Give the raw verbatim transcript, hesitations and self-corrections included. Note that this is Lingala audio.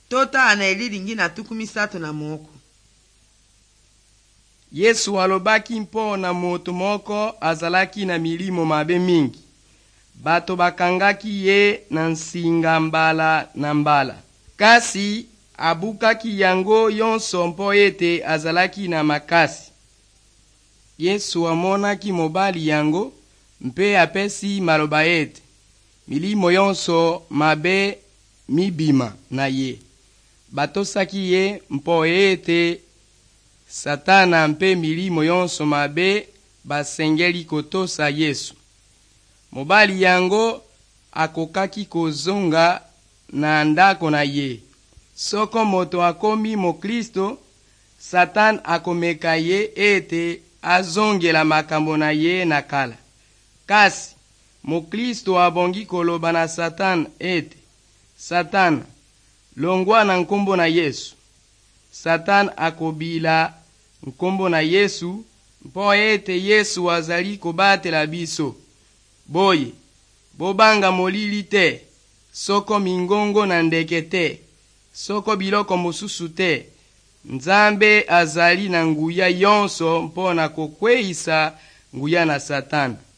tota na elilingi na tuku misato na moko. Yesu alobaki mpo na moto moko azalaki na milimo mabe mingi. Bato bakangaki ye na nsinga mbala na mbala. Kasi abukaki yango yonso mpo ete azalaki na makasi. Yesu amonaki mobali yango mpe apesi maloba ete milimo yonso mabe mibima na ye. Batosaki ye mpo ete Satana mpe milimo yonso mabe basengeli kotosa Yesu. Mobali yango akokaki kozonga na ndako na ye. Soko moto akomi Mokristo, Satan akomeka ye ete azongela makambo na ye na kala. Kasi Mokristo abongi koloba na Satan ete Satana, longwa na nkombo na Yesu. Satan akobila nkombo na Yesu mpo ete Yesu azali kobatela biso. Boye, bobanga molili te, soko mingongo na ndeke te, soko biloko mosusu te. Nzambe azali na nguya yonso mpo na kokweisa nguya na Satana.